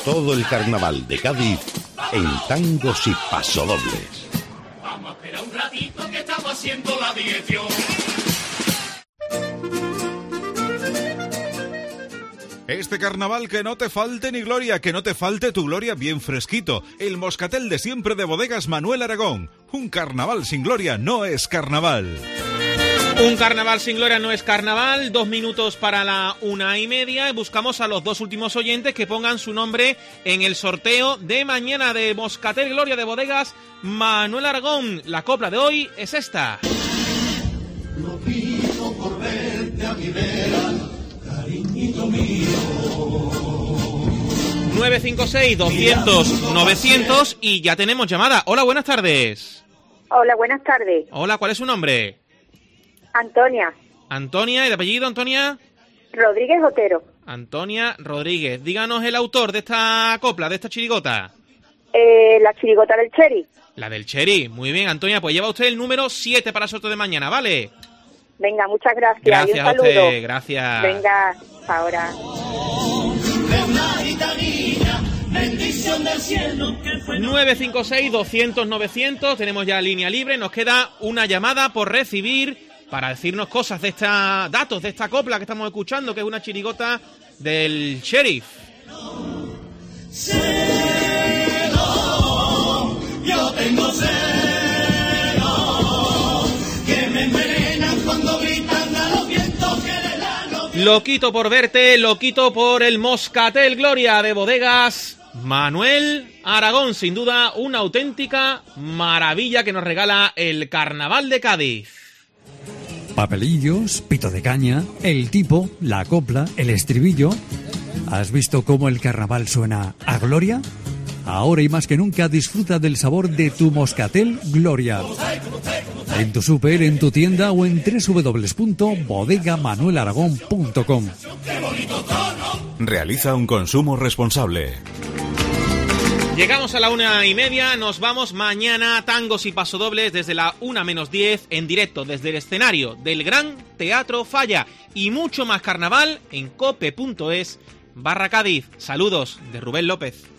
todo el carnaval de Cádiz en tangos y pasodobles. Vamos a esperar un ratito que estamos haciendo la dirección. Este carnaval que no te falte ni gloria, que no te falte tu gloria bien fresquito. El moscatel de siempre de Bodegas Manuel Aragón. Un carnaval sin gloria no es carnaval. Un carnaval sin gloria no es carnaval. 2 minutos para la 1:30 y buscamos a los 2 últimos oyentes que pongan su nombre en el sorteo de mañana de Moscatel Gloria de Bodegas Manuel Aragón. La copla de hoy es esta. Lo pido por verte a mi vera, cariñito mío. 956-200-900 y ya tenemos llamada. Hola, buenas tardes. Hola, buenas tardes. Hola, ¿cuál es su nombre? Antonia. Antonia, ¿y de apellido, Antonia? Rodríguez Otero. Antonia Rodríguez. Díganos el autor de esta copla, de esta chirigota. La chirigota del Cherry. La del Cherry. Muy bien, Antonia, pues lleva usted el número 7 para el sorteo de mañana, ¿vale? Venga, muchas gracias. Gracias y un a saludo. usted, gracias. Venga, hasta ahora. De una gitanilla, bendición del cielo que fue... 956-200-900. Tenemos ya línea libre. Nos queda una llamada por recibir para decirnos cosas de datos de esta copla que estamos escuchando, que es una chirigota del Sheriff. Cero, yo tengo cero, que me envenenan cuando gritan a los vientos que de lano... Loquito por verte, loquito por el Moscatel Gloria de Bodegas Manuel Aragón. Sin duda, una auténtica maravilla que nos regala el Carnaval de Cádiz. Papelillos, pito de caña, el tipo, la copla, el estribillo. ¿Has visto cómo el carnaval suena a gloria? Ahora y más que nunca disfruta del sabor de tu Moscatel Gloria. En tu súper, en tu tienda o en www.bodegamanuelaragón.com. Realiza un consumo responsable. Llegamos a la 1:30, nos vamos mañana, tangos y pasodobles desde la 1:10 en directo desde el escenario del Gran Teatro Falla y mucho más carnaval en cope.es/Cádiz. Saludos de Rubén López.